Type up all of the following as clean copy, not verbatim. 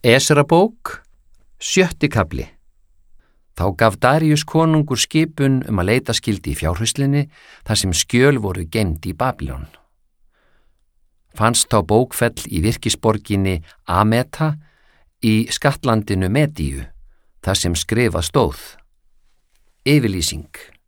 Esra-bók, 7. kafli. Þá gaf Daríus konungur skipun að leita skyldi í fjárhuslinni þar sem skjöl voru geymd í Babýlon. Fannst þá bókfell í virkisborginni Ameta í skattlandinu Medíu, þar sem skrifað stóð. Yfirlýsing.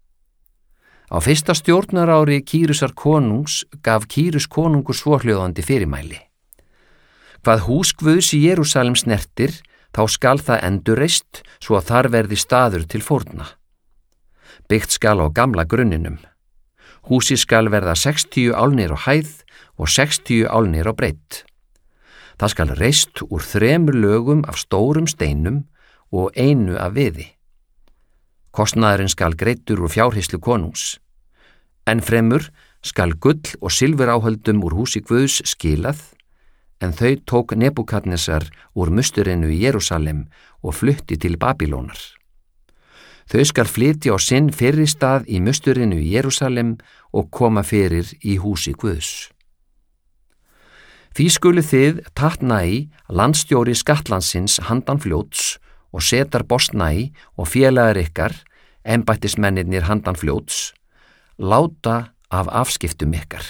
Á fyrsta stjórnarári Kýrusar konungs gaf Kýrus konungur svohljóðandi fyrirmæli. Hvað hús Guðs í Jerúsalem snertir, þá skal það endurreist svo að þar verði staður til fórna. Byggt skal á gamla grunninum. Húsið skal verða 60 álnir á hæð og 60 álnir á breidd. Það skal reist úr 3 lögum af stórum steinum og 1 af viði. Kostnaðurinn skal greiddur úr fjárhyslu konungs. Ennfremur skal gull og silfuráhöldum úr húsi Guðs skilað, en þau tók Nebúkadnesar úr musturinu í Jerúsalem og flutti til Babýlonar. Þau skal flytja á sinn fyrri stað í musturinu í Jerúsalem og koma fyrir í húsi Guðs. Því skulu þið Tatnai, landstjóri skattlandsins handan fljóts, og Setar Bosnai og félagar ykkar, embættismennirnir handan fljóts, láta af afskiptum ykkar.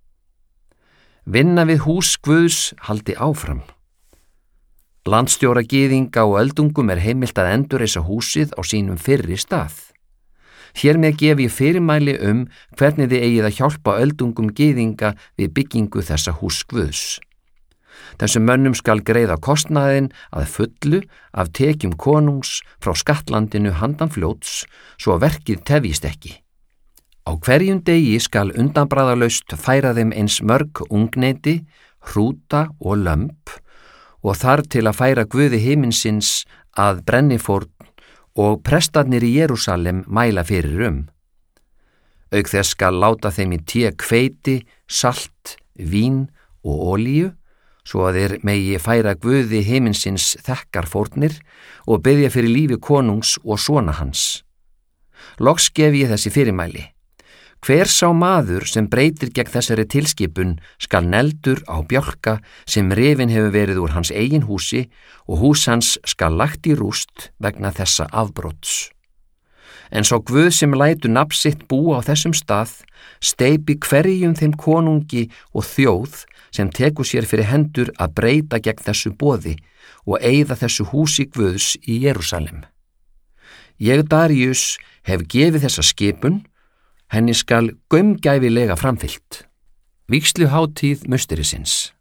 Vinna við hús Guðs haldi áfram. Landstjóra gyðinga og öldungum heimilt að endurreisa húsið á sínum fyrri stað. Hér með gef ég fyrirmæli hvernig þið eigið að hjálpa öldungum gyðinga við byggingu þessa hús Guðs. Þessum mönnum skal greiða kostnaðinn að fullu af tekjum konungs frá skattlandinu handan fljóts svo að verkið tefjist ekki. Á hverjum degi skal undanbragðalaust færa þeim eins mörg ungneiti, hrúta og lömb og þar til að færa Guði himinsins að brennifórn og prestarnir í Jerúsalem mæla fyrir Auk þess skal láta þeim í té hveiti, salt, vín og olíu, svo að þeir megi færa Guði himinsins þekkarfórnir og biðja fyrir lífi konungs og sona hans. Loks gef ég þessi fyrirmæli. Hver sá maður sem breytir gegn þessari tilskipun skal neldur á bjálka sem rifin hefur verið úr hans eigin húsi og hús hans skal lagt í rúst vegna þessa afbrots. En sá Guð sem lætur nafn sitt búa á þessum stað, steypi hverjum þeim konungi og þjóð sem tekur sér fyrir hendur að breyta gegn þessu boði og eyða þessu húsi Guðs í Jerúsalem. Ég, Daríus, hef gefið þessa skipun, henni skal gaumgæfilega framfylgt. Vígsluhátíð musterisins.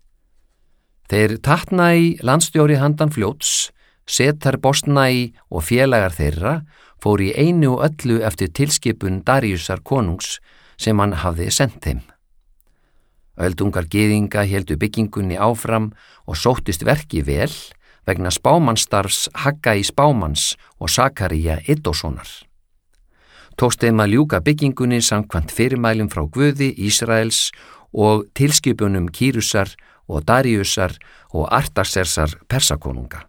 Þeir Tatnai, landstjóri handan fljóts, Setar Bosnai og félagar þeirra fóru í einu og öllu eftir tilskipun Daríusar konungs sem hann hafði sendt þeim. Öldungar gyðinga héldu byggingunni áfram og sóttist verki vel vegna spámannsstarfs Haggai spámanns og Sakaría Iddosonar. Tókst þeim að ljúka byggingunni samkvæmt fyrirmælum frá Guði Ísraels og tilskipunum Kýrusar og Daríusar og Artaxersar Persakonunga.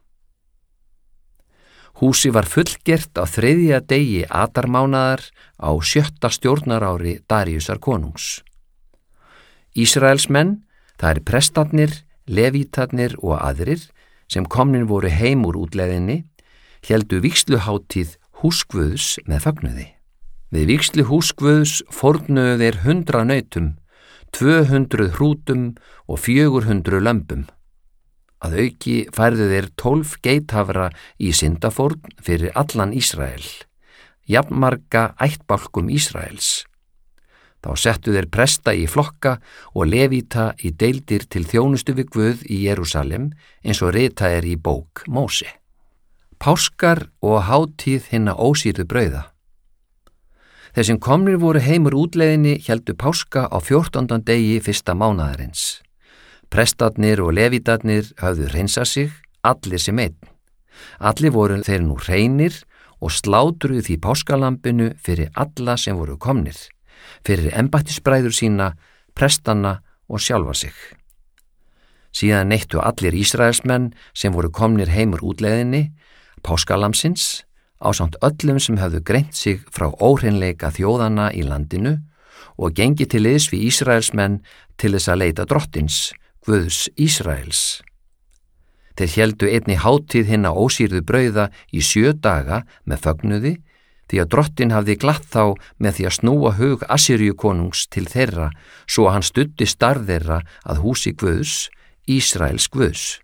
Húsi var fullgert á 3. degi Adarmánaðar á 7. stjórnarári Daríusar konungs. Ísraelsmenn, það prestarnir, levítarnir og aðrir sem komnir voru heim úr útlegðinni, héldu vígsluhátíð hús Guðs með fögnuði. Við vígslu hús Guðs fórnuðu þeir 100 nautum, 200 hrútum og 400 lömbum. Að auki færðu þeir 12 geithafra í syndafórn fyrir allan Ísrael, jafnmarga ættbálkum Ísraels. Þá settu þeir presta í flokka og levíta í deildir til þjónustu við Guð í Jerúsalem eins og ritað í bók Móse. Páskar og hátíð hinna ósýrðu brauða. Þeir sem komnir voru heimur útleiðinni héldu páska á 14. degi 1. mánaðarins. Prestarnir og levítarnir höfðu hreinsað sig, allir sem einn. Allir voru þeir nú hreinir og slátruðu því páskalambinu fyrir alla sem voru komnir, fyrir embættisbræður sína, prestana og sjálfa sig. Síðan neittu allir Ísraelsmenn sem voru komnir heimur útleiðinni, páskalamsins, ásamt öllum sem höfðu greint sig frá óhreinleika þjóðanna í landinu og gengi til liðs við Ísraelsmenn til þess að leita drottins, Guðs Ísraels. Þeir héldu einni hátíð hinna ósýrðu brauða í 7 daga með fögnuði, því að Drottinn hafði glatt þá með því að snúa hug Assýríu konungs til þeirra, svo að hann studdi starf þeirra að húsi Guðs, Ísraels Guðs.